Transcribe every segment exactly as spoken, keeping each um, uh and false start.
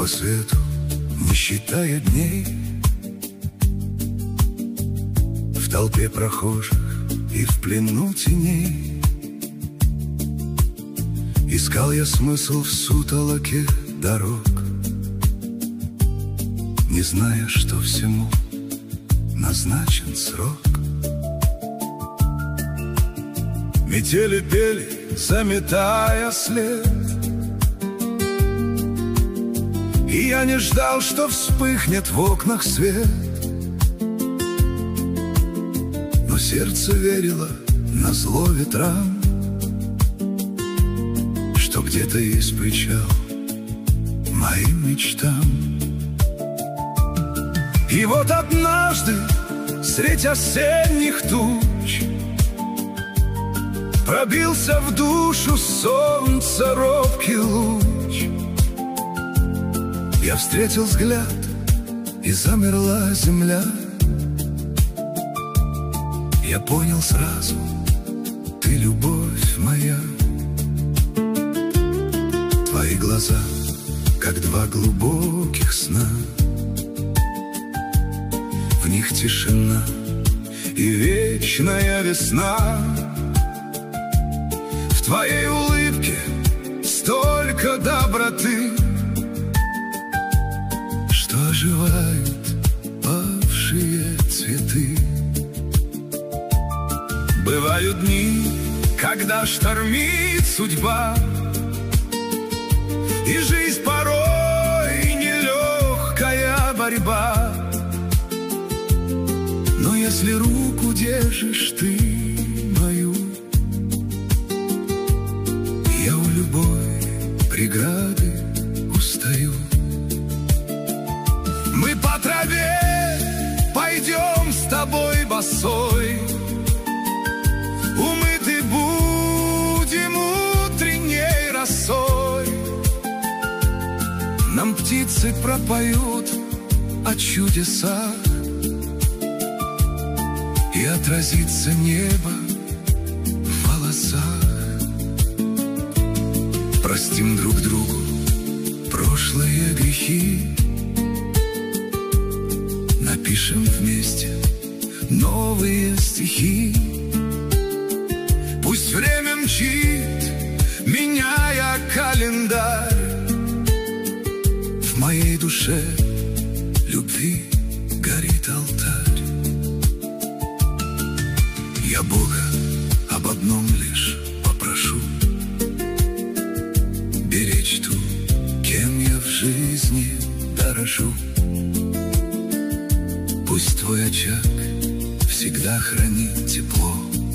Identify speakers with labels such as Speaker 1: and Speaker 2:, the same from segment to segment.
Speaker 1: по свету, не считая дней, в толпе прохожих и в плену теней. Искал я смысл в сутолоке дорог, не зная, что всему назначен срок. Метели пели, заметая след, и я не ждал, что вспыхнет в окнах свет. Но сердце верило назло ветрам, что где-то есть причал моим мечтам. И вот однажды средь осенних туч пробился в душу солнца робкий луч. Я встретил взгляд, и замерла земля. Я понял сразу, ты любовь моя. Твои глаза, как два глубоких сна, в них тишина и вечная весна. В твоей улыбке столько доброты, что оживают павшие цветы. Бывают дни, когда штормит судьба, и жизнь порой нелегкая борьба. Но если руку держишь ты мою, я у любой преграды устаю. Мы по траве пойдем с тобой босой, умыты будем утренней росой. Нам птицы пропоют о чудесах, и отразится небо в волосах. Простим друг другу прошлые грехи, напишем вместе новые стихи. Пусть время мчит, меняя календарь, в моей душе любви горит алтарь. Я Бога об одном лишь попрошу: беречь ту, кем я в жизни дорожу. Пусть твой очаг всегда хранит тепло,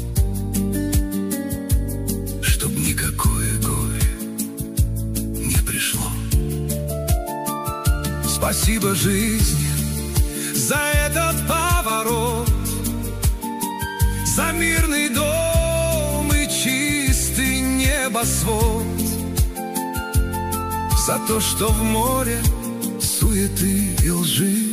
Speaker 1: чтоб никакое горе не пришло. Спасибо жизни за этот поворот, за мирный дом и чистый небосвод, за то, что в море суеты и лжи